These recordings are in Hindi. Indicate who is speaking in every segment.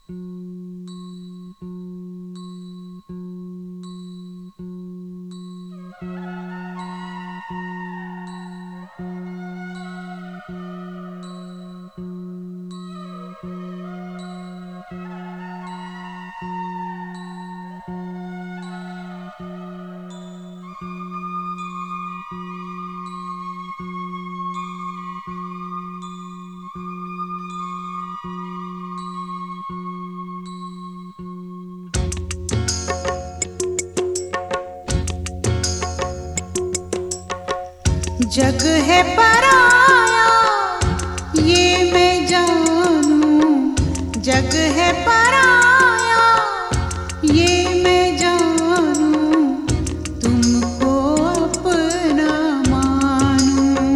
Speaker 1: जग है पराया ये मैं जानूं, जग है पराया ये मैं जानूं, तुमको अपना मानूं,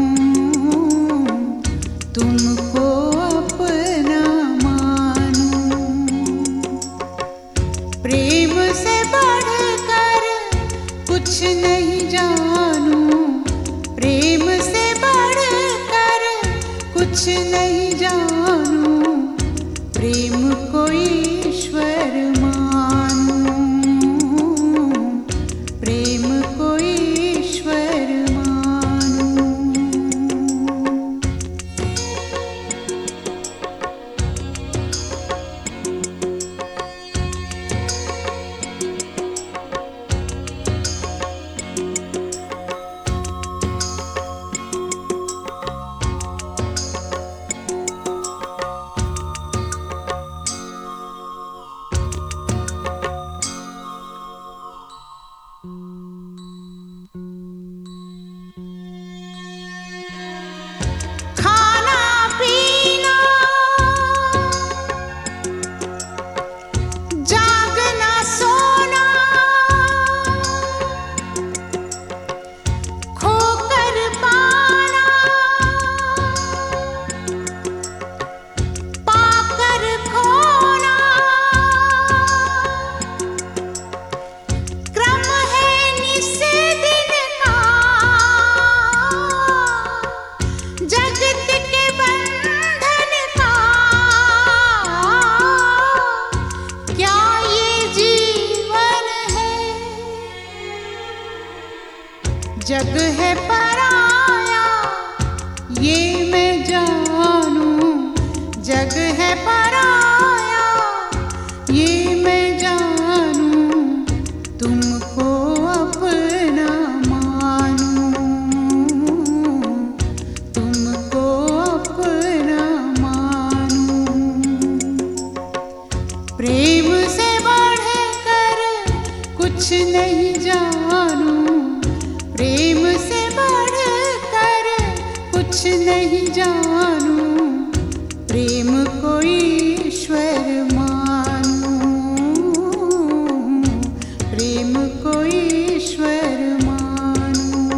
Speaker 1: तुमको अपना मानूं। प्रेम से बढ़कर कुछ नहीं जानूं, प्रेम से बढ़कर कुछ नहीं जानूं, प्रेम को ईश्वर मानूं, प्रेम को ईश्वर मानूं। जग है पराया ये मैं जानूं, जग है पराया ये मैं जानूं, तुमको अपना मानूं, तुमको अपना मानूं। प्रेम से बढ़कर कुछ नहीं जानूं, प्रेम से बढ़कर कुछ नहीं जानूं, प्रेम को ईश्वर मानूं, प्रेम को ईश्वर मानूं।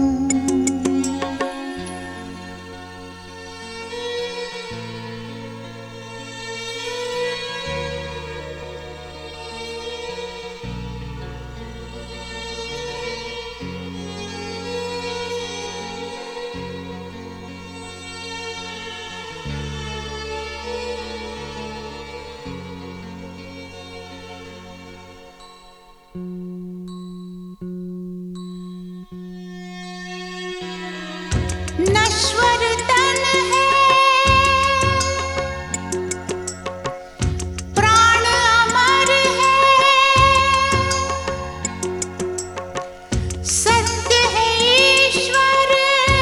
Speaker 1: नश्वर तन है प्राण अमर है, सत्य है ईश्वर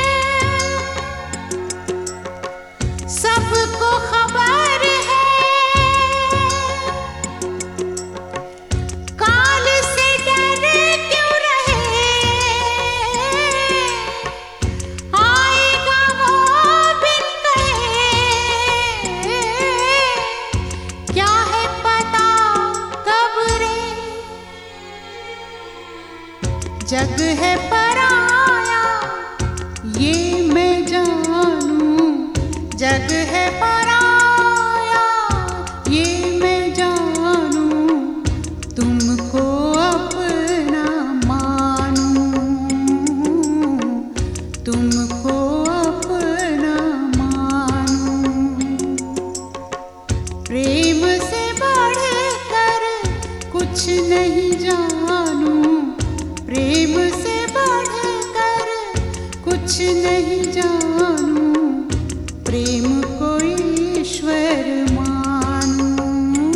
Speaker 1: सबको खबर है, काल से डर क्यों रहे, जग है पराया ये मैं जानूं, जग है पराया ये मैं जानूं, तुमको अपना मानूं, तुमको अपना मानूं। प्रेम से बढ़ कुछ नहीं जानूं, प्रेम से बढ़कर कुछ नहीं जानूं, प्रेम को ईश्वर मानूं,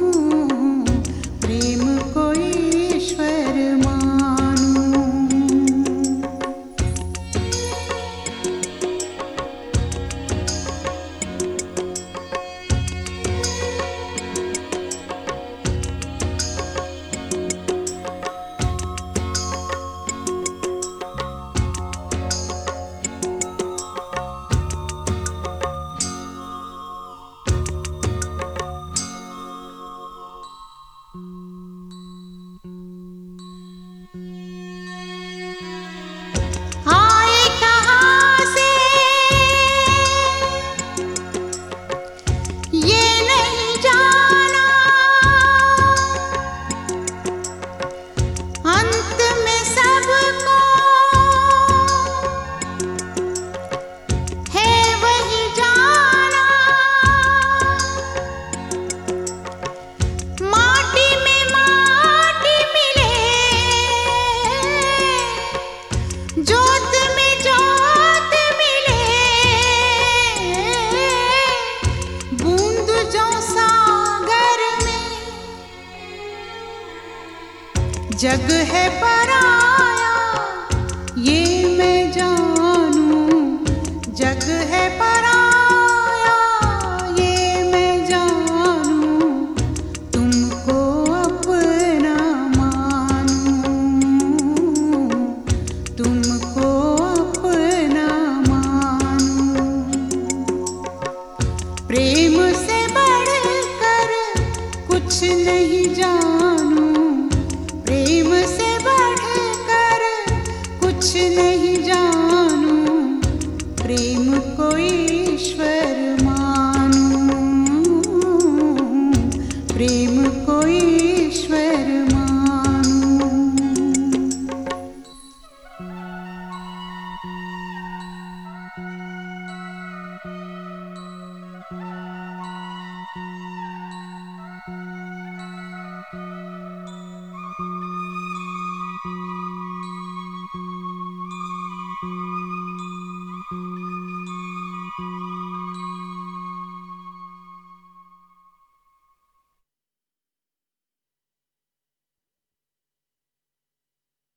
Speaker 1: प्रेम को ईश्वर मानूं। आए कहाँ से ये नहीं जाना, अंत में सबको है वही जाना। माटी में माटी मिले, जोत में जोत मिले, बूंद जो सागर में, जग है पराया ये मैं जानूं, जग है पराया ये मैं जानूं, तुमको अपना मानूं, तुमको अपना मानूं। प्रेम से बढ़कर कुछ नहीं जानूं,